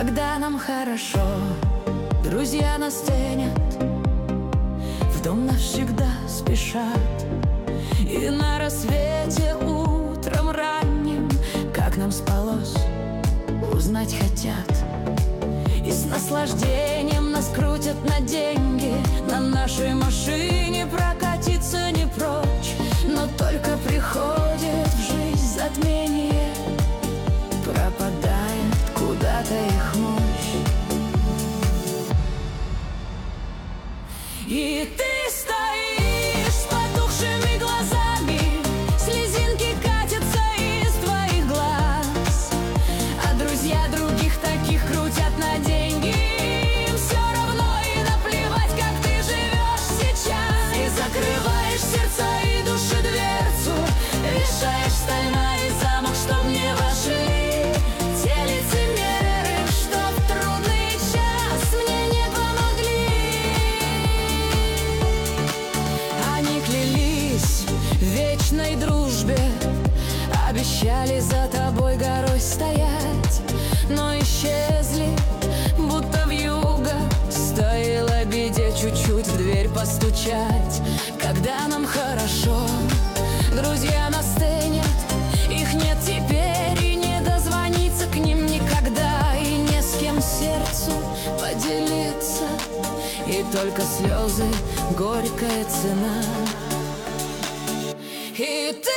Когда нам хорошо, друзья нас ценят, в дом навсегда спешат. И на рассвете утром ранним, как нам спалось, узнать хотят. И с наслаждением нас крутят на деньги, на нашей машине прокатиться не прочь. Но только приходит в жизнь затмение, пропадает куда-то их мощь. И ты стоишь с потухшими глазами, слезинки катятся из твоих глаз, а друзья других таких крутят на деньги. Им все равно и наплевать, как ты живешь сейчас. И закрываешь сердца и души дверцу, решаешь стальной замок, чтоб не вошли те лицемеры, что в трудный час мне не помогли. Они клялись в вечной дружбе, обещали за тобой горой стоять, но исчезли, будто вьюга. Стоило беде чуть-чуть в дверь постучать. Когда нам хорошо, друзья нас ценят, их нет теперь, и не дозвониться к ним никогда, и не с кем сердцу поделиться, и только слезы, горькая цена. И ты